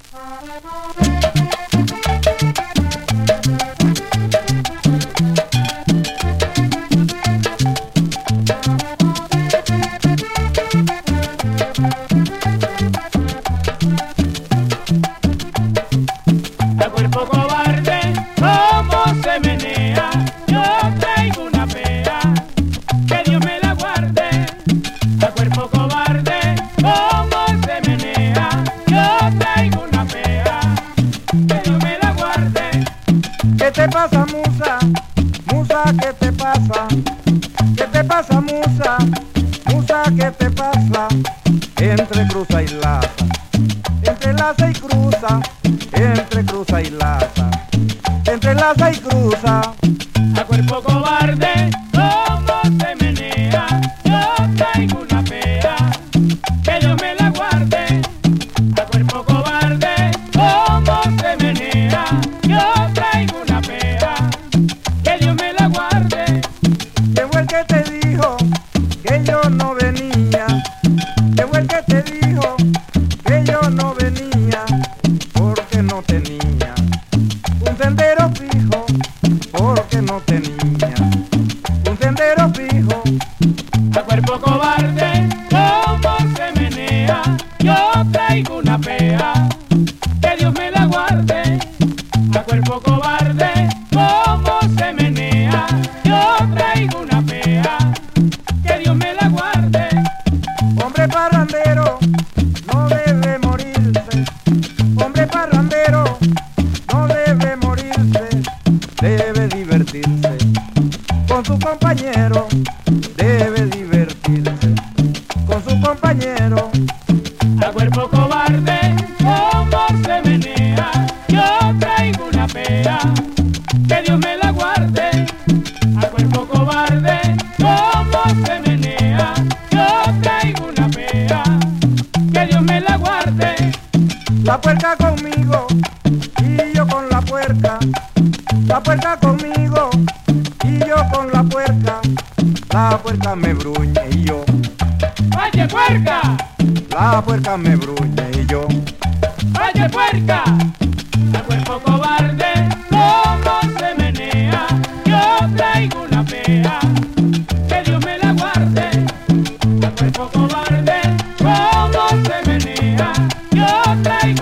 A cuerpo cobarde, cómo se menea, yo traigo una pea, que Dios me la guarde. A cuerpo cobarde, cómo se menea, yo traigo una pea, que Dios me la guarde. ¿Qué te pasa, musa? Musa, ¿qué te pasa? ¿Qué te pasa, musa? Musa, ¿qué te pasa? Entre cruza y laza, entrelaza y cruza, entre cruza y laza, entrelaza y cruza. A cuerpo cobarde, cómo se menea, yo traigo una pea, que Dios me la guarde. A cuerpo cobarde, cómo se menea, yo traigo una pea, que Dios me la guarde. ¿Quién fue el que te dijo que yo no venía? ¿Quién fue el que te dijo que yo no venía? Porque no tenía un sendero fijo, porque no tenía un sendero fijo. A cuerpo cobarde, cómo se menea, yo traigo una pea, que Dios me la guarde. A cuerpo cobarde, cómo se menea, yo traigo una pea, que Dios me la guarde. Hombre parrandero no debe morirse, hombre parrandero no debe morirse, debe divertirse con su compañero, debe divertirse con su compañero. A cuerpo cobarde, cómo se menea, yo traigo una pea, que Dios me la guarde. A cuerpo cobarde, cómo se menea, yo traigo una pea, que Dios me la guarde. La puerca conmigo y yo con la puerca, la puerca conmigo y yo con la puerca me bruñe y yo, ¡Vaya puerca! la puerca me bruñe y yo. ¡Vaya puerca! A cuerpo cobarde, cómo se menea, yo traigo una pea, que Dios me la guarde. A cuerpo cobarde, cómo se menea, yo traigo